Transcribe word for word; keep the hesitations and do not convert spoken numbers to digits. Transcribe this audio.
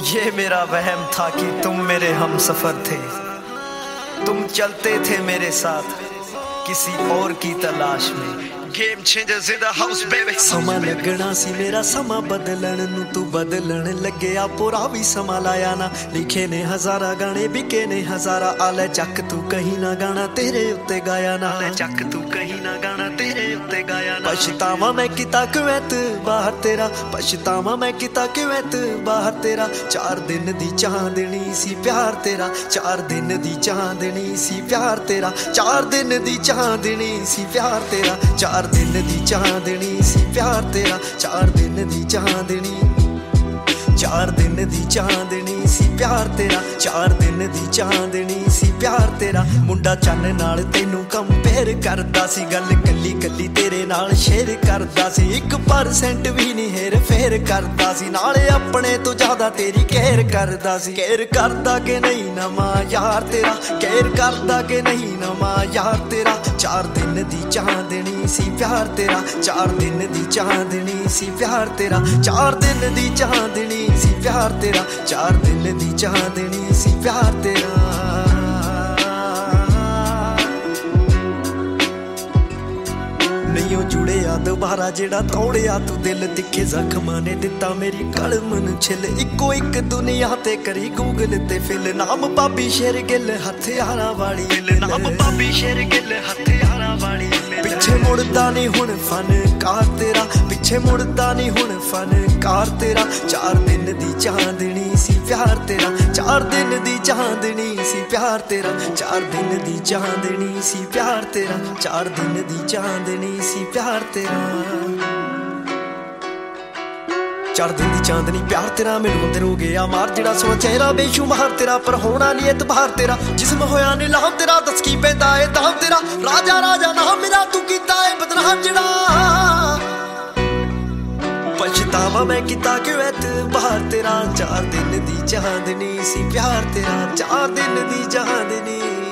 ये मेरा वहम था कि तुम मेरे हम सफर थे, तुम चलते थे मेरे साथ किसी और की तलाश में। Game changers in the house baby। ਸਮਾਂ ਲੱਗਣਾ ਸੀ ਮੇਰਾ ਸਮਾਂ ਬਦਲਣ ਨੂੰ, ਤੂੰ ਬਦਲਣ ਲੱਗਿਆ ਪੂਰਾ ਵੀ ਸਮਾਂ ਲਾਇਆ ਨਾ। ਲਿਖੇ ਨੇ ਹਜ਼ਾਰਾਂ ਗਾਣੇ ਵਿਕੇ ਨੇ ਹਜ਼ਾਰਾਂ, ਆਲੇ ਚੱਕ ਤੂੰ ਕਹੀਂ ਨਾ ਗਾਣਾ ਤੇਰੇ ਉੱਤੇ ਗਾਇਆ ਨਾ। ਆਲੇ ਚੱਕ ਤੂੰ ਕਹੀਂ ਨਾ ਗਾਣਾ ਤੇਰੇ ਉੱਤੇ ਗਾਇਆ ਨਾ। ਪਛਤਾਵਾਂ ਮੈਂ ਕੀਤਾ ਕਿਵੇਂ ਤੇ ਬਾਹਰ ਤੇਰਾ, ਪਛਤਾਵਾਂ ਮੈਂ ਕੀਤਾ ਕਿਵੇਂ ਤੇ ਬਾਹਰ ਤੇਰਾ। ਚਾਰ ਦਿਨ ਦੀ ਚਾਂਦਣੀ ਸੀ ਪਿਆਰ ਤੇਰਾ, ਚਾਰ ਦਿਨ ਦੀ ਚਾਂਦਣੀ ਸੀ ਪਿਆਰ ਤੇਰਾ, ਚਾਰ ਦਿਨ ਦੀ ਚਾਂਦਣੀ ਸੀ ਪਿਆਰ ਤੇਰਾ, ਚਾਰ ਦਿਨ ਦੀ ਚਾਂਦਣੀ ਸੀ ਪਿਆਰ ਤੇਰਾ, ਚਾਰ ਦਿਨ ਦੀ ਚਾਂਦਣੀ, ਚਾਰ ਦਿਨ ਦੀ ਚਾਂਦਣੀ ਸੀ ਪਿਆਰ ਤੇਰਾ, ਚਾਰ ਦਿਨ ਦੀ ਚਾਂਦਣੀ ਸੀ ਪਿਆਰ ਤੇਰਾ। ਮੁੰਡਾ ਚੰਨ ਨਾਲ ਤੈਨੂੰ ਕੰਪੇਅਰ ਕਰਦਾ ਸੀ, ਗੱਲ ਕੱਲੀ ਕੱਲੀ ਤੇਰੇ ਨਾਲ ਸ਼ੇਅਰ ਕਰਦਾ ਸੀ। ਇੱਕ ਪਰਸੈਂਟ ਵੀ ਨਹੀਂ ਹੇਰ ਫੇਰ ਕਰਦਾ ਸੀ, ਨਾਲੇ ਆਪਣੇ ਤੋਂ ਜ਼ਿਆਦਾ ਤੇਰੀ ਕੇਅਰ ਕਰਦਾ ਸੀ। ਕੇਅਰ ਕਰਦਾ ਕਿ ਨਹੀਂ ਨਵਾਂ ਯਾਰ ਤੇਰਾ, ਕੇਅਰ ਕਰਦਾ ਕਿ ਨਹੀਂ ਨਵਾਂ ਯਾਰ ਤੇਰਾ। ਚਾਰ ਦਿਨ ਦੀ ਚਾਂਦਣੀ ਸੀ ਪਿਆਰ ਤੇਰਾ, ਚਾਰ ਦਿਨ ਦੀ ਚਾਂਦਣੀ ਸੀ ਪਿਆਰ ਤੇਰਾ, ਚਾਰ ਦਿਨ ਦੀ ਚਾਂਦਣੀ ਸੀ ਪਿਆਰ ਤੇਰਾ, ਚਾਰ ਦਿਨ ਦੀ ਚਾਂਦਣੀ ਸੀ ਪਿਆਰ ਤੇਰਾ। ਨਹੀਂ ਉਹ ਜੁੜਿਆ ਦੁਬਾਰਾ ਜਿਹੜਾ ਤੋੜਿਆ ਤੂੰ ਦਿਲ, ਤਿੱਖੇ ਜ਼ਖਮਾਂ ਨੇ ਦਿੱਤਾ ਮੇਰੀ ਕਲਮ ਨੂੰ ਛਿੱਲ। ਇੱਕੋ ਇੱਕ ਦੁਨੀਆ ਤੇ ਕਰੀ ਗੂਗਲ ਤੇ ਫਿਲ, ਨਾਮ ਬਾਬੀ ਸ਼ੇਰ ਗਿੱਲ ਹਥਿਆਰਾਂ ਵਾਲੀ, ਨਾਮ ਬਾਬੀ ਸ਼ੇਰ ਗਿੱਲ ਹਥਿਆਰਾਂ ਵਾਲੀ। ਪਿੱਛੇ ਮੁੜਦਾ ਨਹੀਂ ਹੁਣ ਫਨਕਾਰ ਤੇਰਾ, ਪਿੱਛੇ ਮੁੜਦਾ ਨਹੀਂ ਹੁਣ ਫਨਕਾਰ ਤੇਰਾ। ਚਾਰ ਦਿਨ ਦੀ ਚਾਂਦਣੀ ਸੀ ਪਿਆਰ ਤੇਰਾ, ਚਾਰ ਦਿਨ ਦੀ ਚਾਂਦਣੀ ਸੀ ਪਿਆਰ ਤੇਰਾ, ਚਾਰ ਦਿਨ ਦੀ ਚਾਂਦਣੀ ਸੀ ਪਿਆਰ ਤੇਰਾ, ਚਾਰ ਦਿਨ ਦੀ ਚਾਂਦਣੀ ਸੀ ਪਿਆਰ ਤੇਰਾ। ਚਾਰ ਦਿਨ ਦੀ ਚਾਂਦਨੀ ਪਿਆਰ ਤੇਰਾ, ਮੈਨੂੰ ਅੰਦਰ ਹੋ ਗਿਆ ਮਾਰ ਜਿਹੜਾ ਸੋਹਣਾ ਚਿਹਰਾ ਬੇਸ਼ੁਮਾਰ ਤੇਰਾ, ਪਰ ਹੋਣਾ ਨਹੀਂ ਇਤਬਾਰ ਤੇਰਾ। ਜਿਸਮ ਹੋਇਆ ਨੀਲਾਮ ਤੇਰਾ, ਦੱਸ ਕੀ ਪੈਂਦਾ ਏ ਦਾਮ ਤੇਰਾ। ਰਾਜਾ ਰਾਜਾ ਨਾਮ ਮੇਰਾ ਤੂੰ ਕੀਤਾ ਏ ਬਦਨਾਮ ਜਿਹੜਾ। ਪਛਤਾਵਾ ਮੈਂ ਕੀਤਾ ਕਿਉਂ ਇਤਬਾਰ ਤੇਰਾ, ਚਾਰ ਦਿਨ ਦੀ ਚਾਂਦਨੀ ਸੀ ਪਿਆਰ ਤੇਰਾ, ਚਾਰ ਦਿਨ ਦੀ ਚਾਂਦਨੀ।